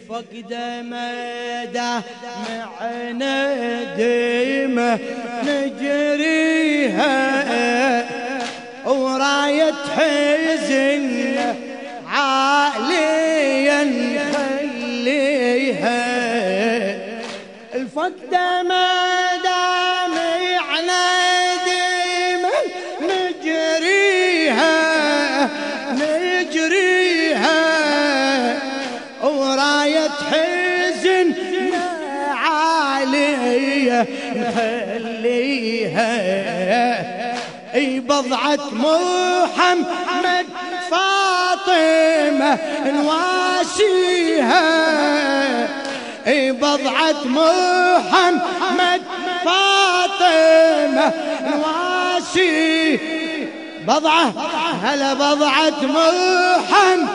الفقد مدى معنا ديمة نجريها وراية حزن عاليا نخليها. الفقد مدى معنا ديمة نجريها وراية حزن عالية نخليها. اي بضعة محمد فاطمة نواسيها. اي بضعة محمد فاطمة نواسي. بضعة هلا بضعة محمد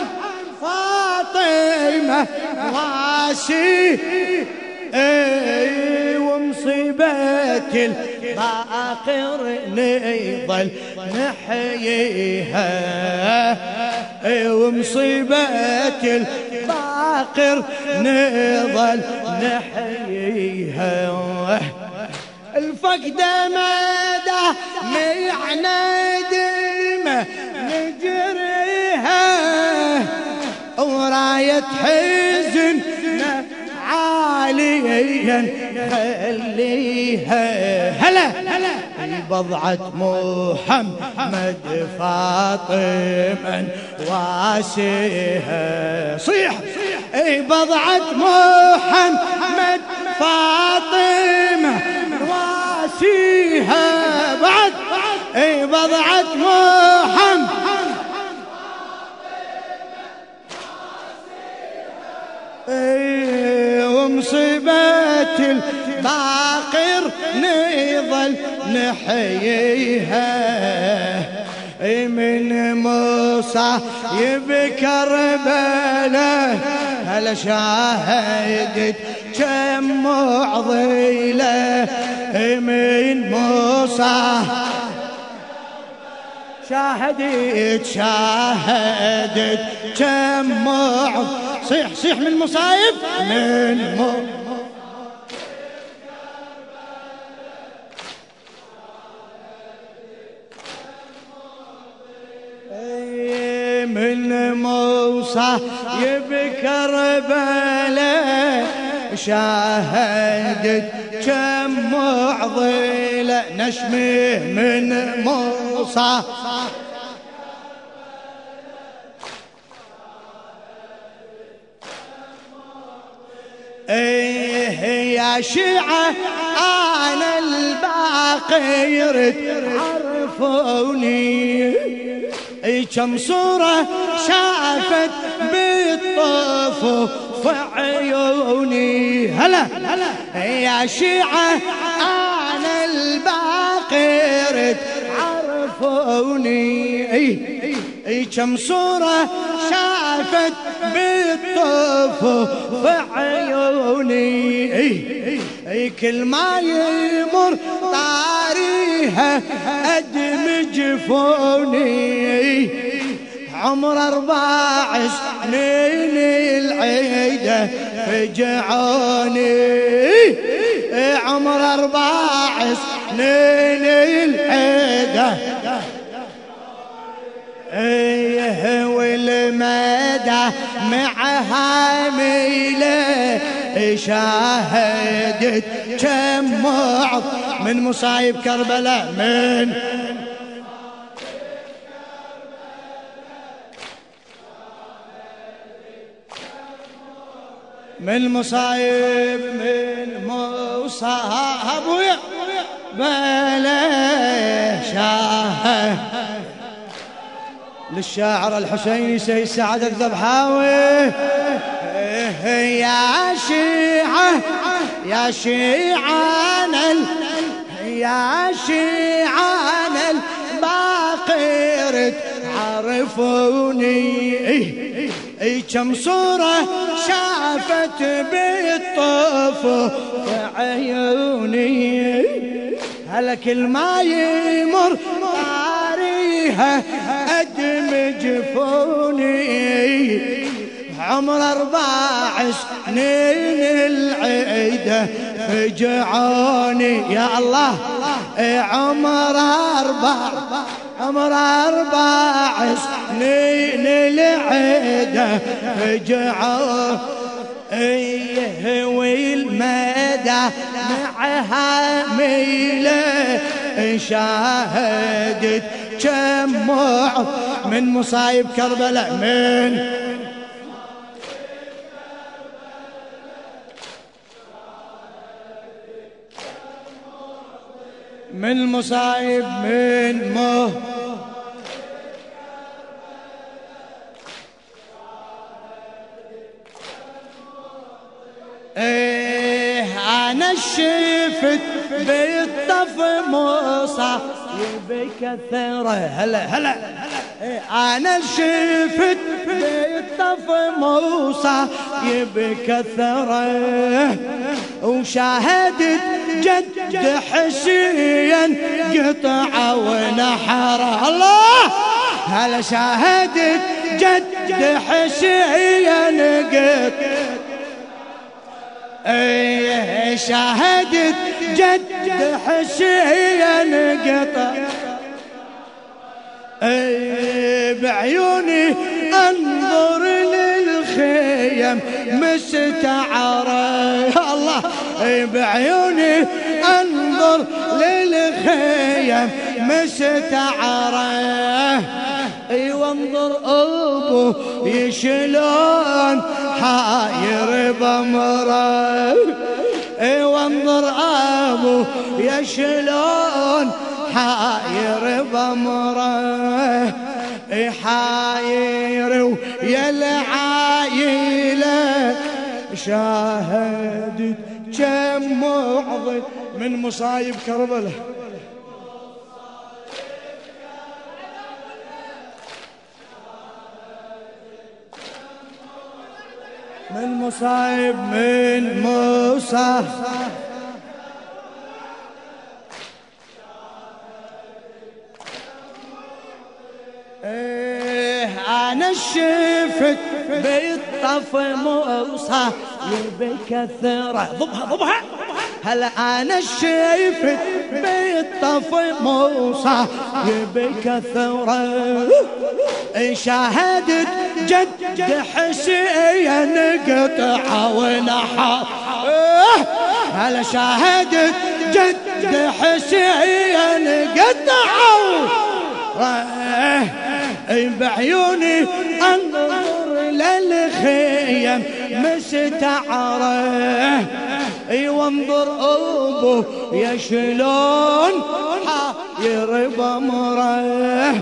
فاطمة واسي. ومصيبة الباقر نظل نحييها. ومصيبة الباقر نظل نحييها. الفقد مدى معنا ديمة نجريها وراية حزن عاليا خليها. هلا بضعة محمد فاطمة واسيها. صيح اي بضعة محمد فاطمة واسيها. بعد اي بضعة محمد ومصيبة الباقر نظل نحييها. من موسى يبكربله هلا شاهدت كم معضلة. من موسى شاهدت كم معضلة. صيح من مصايب من موسى يبكربله شاهدت كم معضلة. نشمه من موسى يا شيعة أنا الباقر عرفوني. كم صورة شافت بالطفو في عيوني. هلا يا شيعة أنا الباقر عرفوني. كم صورة شافت بالطفو في عيوني. كل ما يمر طاريها أدمج فوني. عمر 14 سنين العيدة فجعوني. عمر 14 سنين العيدة والمدى معها ميلة. شاهدت كم معض من مصايب كربلاء. من مصايب من مصايب بلا شاهد. للشاعر الحسيني سيد سعد الذبحاوي. يا شيعة يا شيعان يا شيعان الباقر عرفوني. كم صورة شافت بالطفو في عيوني. هلا كل ما يمر طاريها أدمج فوني. عمر 4 سنين العيدة فجعوني يا الله. عمر 4 سنين العيدة فجعوني والمدى معها ميلة شاهدت جمع من مصايب كربلاء من مصايب أنا شفت بالطف موسى بكثرة هلا أنا شفت بالطف موسى بكثرة وشاهدت جد حسين قطع ونحر الله. هلا شاهدت جد حسين قطع شاهدت جد حسين قطع بعيوني انظر للخيم مستعرة الله. بعيوني انظر للخيم مستعرة وانظر ابو يشلون حاير بمره. وانظر ابو يشلون حاير بمره حاير ويا العايله شاهدت كم معظم من مصايب كربلاء من مصايب من موسى أنا شفت بالطف موسى بكثرة ضبها هلا أنا شفت بالطف موسى بكثرة شاهدت جد حسين قطع ونحر. هلا شاهدت جد حسين قطع بعيوني انظر للخيم مستعرة وانظر ابو يشلون حاير بمره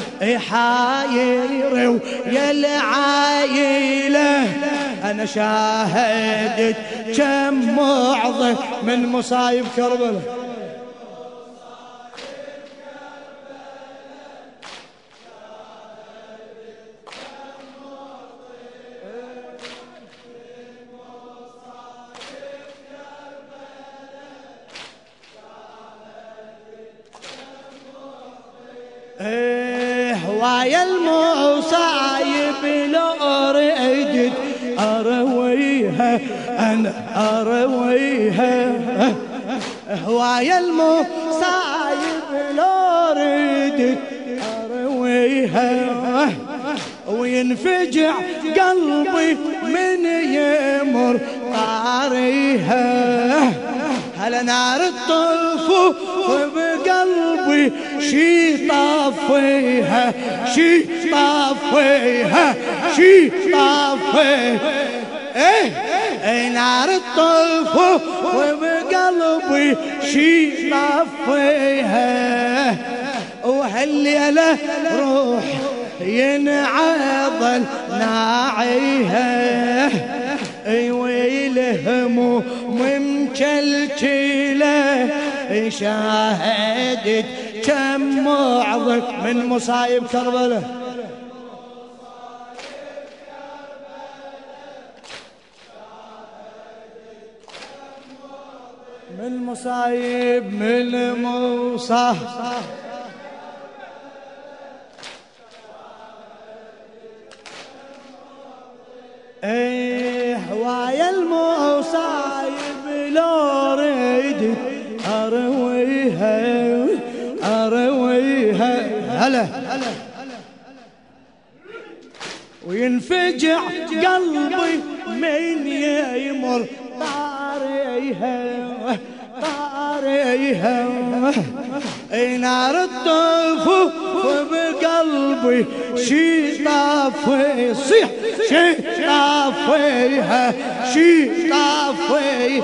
حاير ويا العايله انا شاهدت كم معظم من مصايب كربلاء هوايا المصايب لو ردت أرويها أنا أرويها. هوايا المصايب لو ردت أرويها وينفجع قلبي من يمر طاريها. هلا نار الطفو بقلبي شي طافيها شي طافيها شي طافيها نار الطفو بقلبي شي طافيها. وهالليلة روح ينعضل ناعيها ويلهم ممكلكله شاهدت كم معظم من مصايب كربلاء من مصايب من موسى هوايا المصايب لو ردت أرويها أرويها هلا وينفجع قلبي من يمر طاريها طاريها نار الطفوف بقلبي شي طافي صيح شي طافيها شي طافي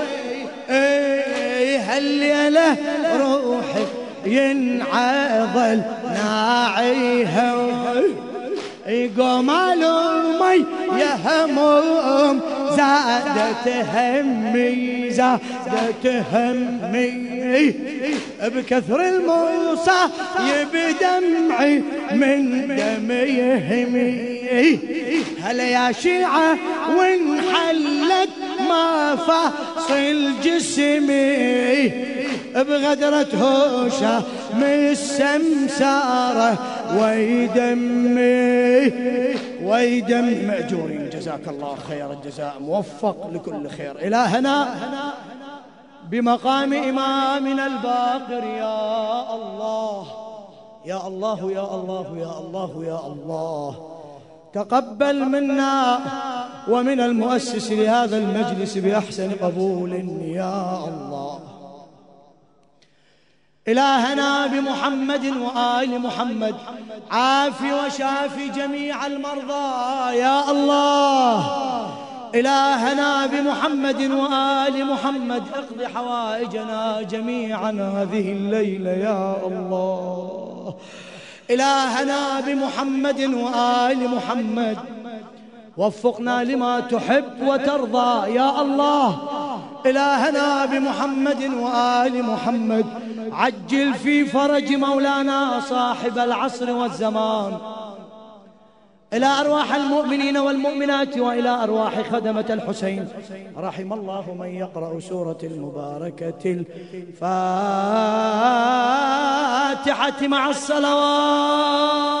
هالليلة روحي ينعضل ناعيها يقوم المي يا هموم زادت همي زادت همي بكثر الموصى يبدمعي من دمي يهمي هلا يا شيعة وانحلت ما فاصل جسمي بغدرة هوشة من السمسارة ويدمي مأجورين جزاك الله خير الجزاء موفق لكل خير. إلهنا بمقام إمامنا الباقر يا الله يا الله يا الله يا الله يا الله تقبل منا ومن المؤسس لهذا المجلس بأحسن قبول يا الله. إلهنا بمحمد وآل محمد عافي وشافي جميع المرضى يا الله. إلهنا بمحمد وآل محمد اقض حوائجنا جميعا هذه الليلة يا الله. إلهنا بمحمد وآل محمد وفقنا لما تحب وترضى يا الله. إلهنا بمحمد وآل محمد عجل في فرج مولانا صاحب العصر والزمان. إلى أرواح المؤمنين والمؤمنات وإلى أرواح خدمة الحسين رحم الله من يقرأ سورة المباركة الفاتحة مع الصلوات.